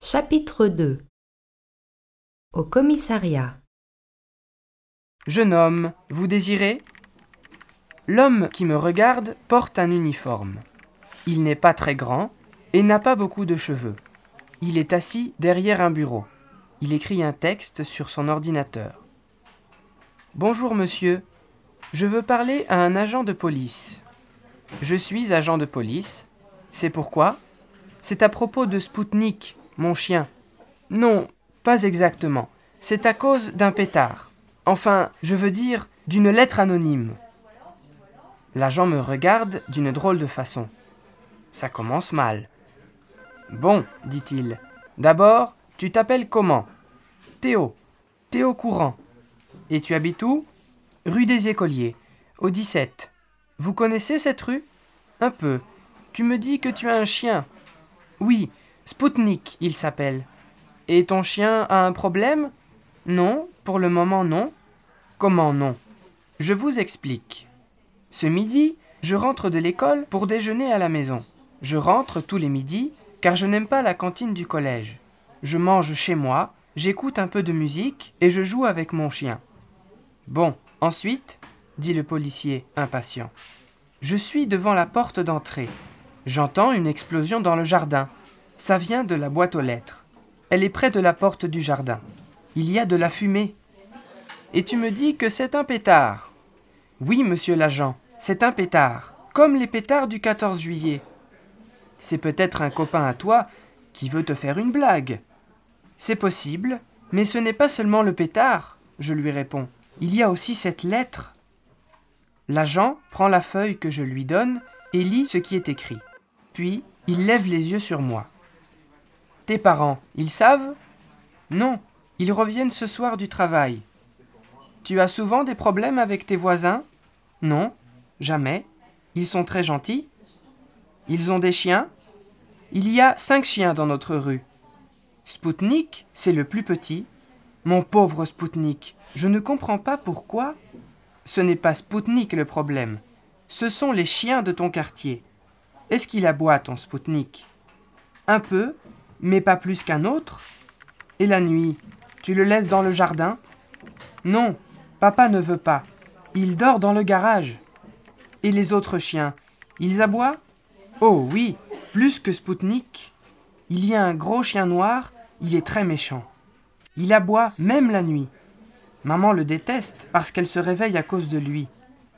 Chapitre 2. Au commissariat. Jeune homme, vous désirez ? L'homme qui me regarde porte un uniforme. Il n'est pas très grand et n'a pas beaucoup de cheveux. Il est assis derrière un bureau. Il écrit un texte sur son ordinateur. Bonjour monsieur, je veux parler à un agent de police. Je suis agent de police. C'est pourquoi ? C'est à propos de Spoutnik, mon chien. Non, pas exactement. C'est à cause d'un pétard. Enfin, je veux dire, d'une lettre anonyme. L'agent me regarde d'une drôle de façon. Ça commence mal. Bon, dit-il. D'abord, tu t'appelles comment ? Théo. Théo Courant. Et tu habites où ? Rue des Écoliers, au 17. Vous connaissez cette rue ? Un peu. Tu me dis que tu as un chien. Oui, Spoutnik, il s'appelle. Et ton chien a un problème ? Non, pour le moment non. Comment non ? Je vous explique. Ce midi, je rentre de l'école pour déjeuner à la maison. Je rentre tous les midis car je n'aime pas la cantine du collège. Je mange chez moi, j'écoute un peu de musique et je joue avec mon chien. Bon, ensuite, dit le policier, impatient. Je suis devant la porte d'entrée. J'entends une explosion dans le jardin. Ça vient de la boîte aux lettres. Elle est près de la porte du jardin. Il y a de la fumée. Et tu me dis que c'est un pétard. Oui, monsieur l'agent, c'est un pétard, comme les pétards du 14 juillet. C'est peut-être un copain à toi qui veut te faire une blague. C'est possible, mais ce n'est pas seulement le pétard, je lui réponds. Il y a aussi cette lettre. L'agent prend la feuille que je lui donne et lit ce qui est écrit. Puis, il lève les yeux sur moi. Tes parents, ils savent ? Non, ils reviennent ce soir du travail. Tu as souvent des problèmes avec tes voisins ? Non, jamais. Ils sont très gentils. Ils ont des chiens ? Il y a 5 chiens dans notre rue. Spoutnik, c'est le plus petit. Mon pauvre Spoutnik, je ne comprends pas pourquoi. Ce n'est pas Spoutnik le problème. Ce sont les chiens de ton quartier. Est-ce qu'il aboie, ton Spoutnik ? Un peu, mais pas plus qu'un autre. Et la nuit, tu le laisses dans le jardin ? Non, papa ne veut pas. Il dort dans le garage. Et les autres chiens, ils aboient ? Oh oui, plus que Spoutnik. Il y a un gros chien noir, il est très méchant. Il aboie même la nuit. Maman le déteste parce qu'elle se réveille à cause de lui.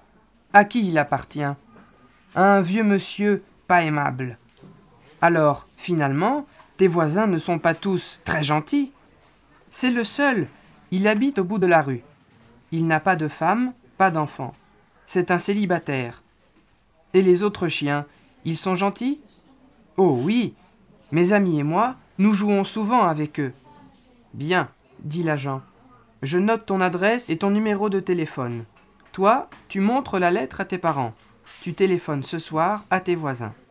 À qui il appartient ? À un vieux monsieur pas aimable. Alors, finalement, tes voisins ne sont pas tous très gentils. C'est le seul, il habite au bout de la rue. Il n'a pas de femme, pas d'enfant. C'est un célibataire. Et les autres chiens, ils sont gentils ? Oh oui, mes amis et moi, nous jouons souvent avec eux. Bien, dit l'agent. Je note ton adresse et ton numéro de téléphone. Toi, tu montres la lettre à tes parents. Tu téléphones ce soir à tes voisins.